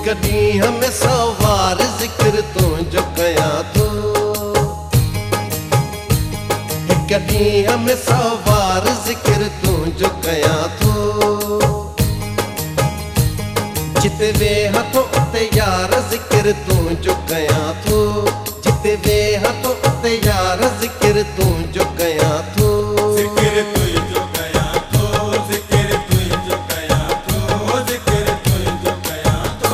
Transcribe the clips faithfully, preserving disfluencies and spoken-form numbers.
ॾींहं में सवार ज़िक्र तुंहिंजो कयां थो, हिक ॾींहं में सवार ज़िक्र तुंहिंजो कयां थो। जिते वेहां थो उते यार ज़िक्र तुंहिंजो कयां थो, जिते वेहां थो उते यार ज़िक्र तुंहिंजो कयां थो। ज़िक्र तुंहिंजो कयां थो, ज़िक्र तुंहिंजो कयां थो, ज़िक्र तुंहिंजो कयां थो।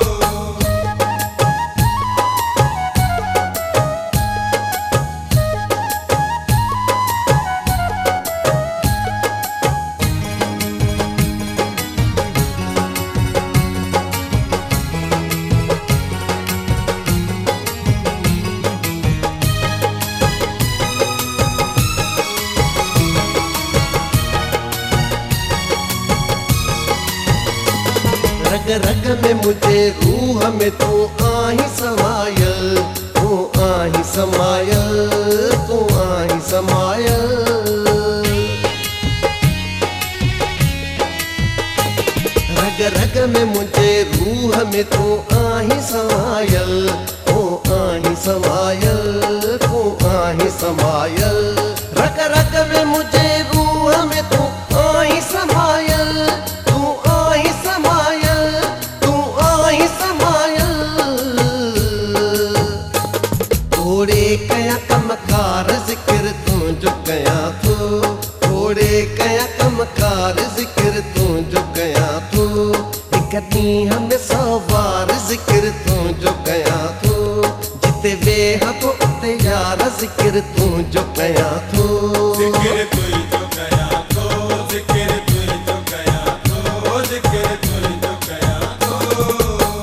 रग रग में मुझे रूह में तू आहीं समायल, तू आहीं समायल, तू आहीं समायल। रग रग में मुझे रूह में तू आहीं समायल, तू आहीं समायल, तू आहीं समायल। रग रग में मुझे रूह में तू आहीं समायल, तू आहीं समायल, तू आहीं समायल। थोड़े कया कमकार ज़िक्र तुंहिंजो कयां थो, थोड़े कया कमकार ज़िक्र तुंहिंजो कयां थो। हिक ॾींहं में सवार ज़िक्र तुंहिंजो कयां थो, जिते वेहां थो उते यार ज़िक्र तुंहिंजो कयां थो। ज़िक्र तुंहिंजो कयां थो, ज़िक्र तुंहिंजो कयां थो, ज़िक्र तुंहिंजो कयां थो।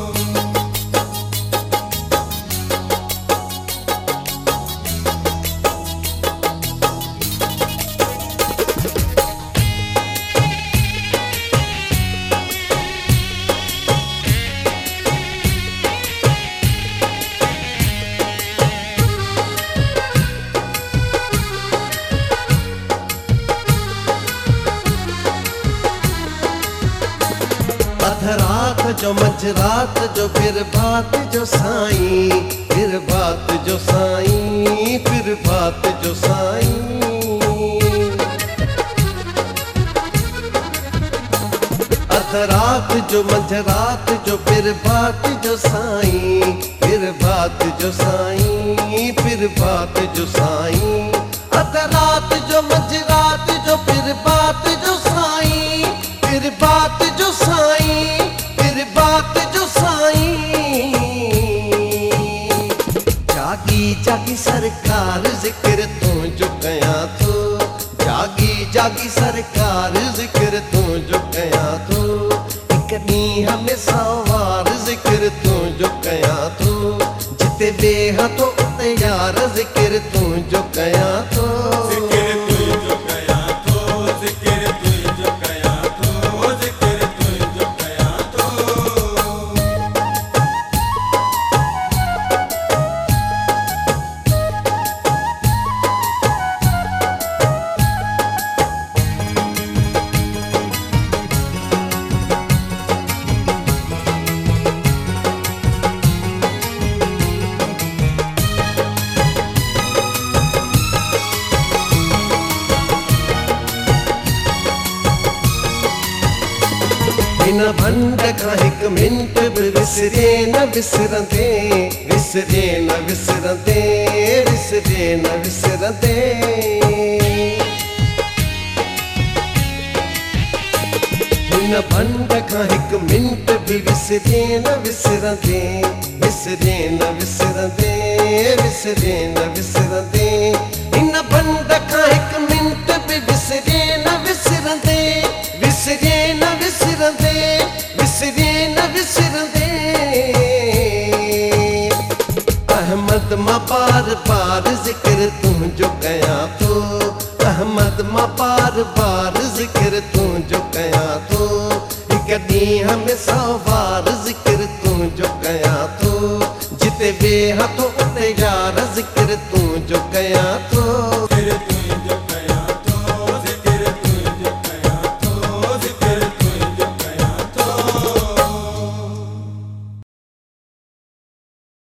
अधरात जो मझरात जो फिर बात जो साईं, फिर बात जो साईं, फिर बात जो साईं। अधरात जो मझरात जो फिर बात जो साईं, फिर बात जो साईं, फिर बात जो साईं। अधरात जो मझरात जो फिर बात जो साईं, फिर बात जो साईं, फिर बात जो साईं। जागी जागी सरकार ज़िक्र तुंहिंजो कयां थो, जागी जागी सरकार ज़िक्र तुंहिंजो कयां थो। हिक ॾींहं में सवार ज़िक्र तुंहिंजो कयां थो, जिते वेहां थो उते यार ज़िक्र तुंहिंजो कयां थो। ज़िक्र तुंहिंजो कयां थो, ज़िक्र तुंहिंजो कयां थो, ज़िक्र तुंहिंजो कयां थो। हिन भंड खां हिक मिंट बि विसरे न विसरंदे, विसरे न विसरंदे, विसरे न विसरंदे। हिन भंड खां हिक मिंट बि विसरे न विसरंदे, विसरे न विसरंदे, विसरे न विसरंदे। हिन भंड खां हिक मिंट बि विसरे न विसरंदे, विसरे न विसरंदे, विसरे न विसरंदे। अहमद मां बार बार ज़िक्र तुंहिंजो कयां थो, अहमद मां बार बार ज़िक्र तुंहिंजो कयां थो। हिक ॾींहं में सवार ज़िक्र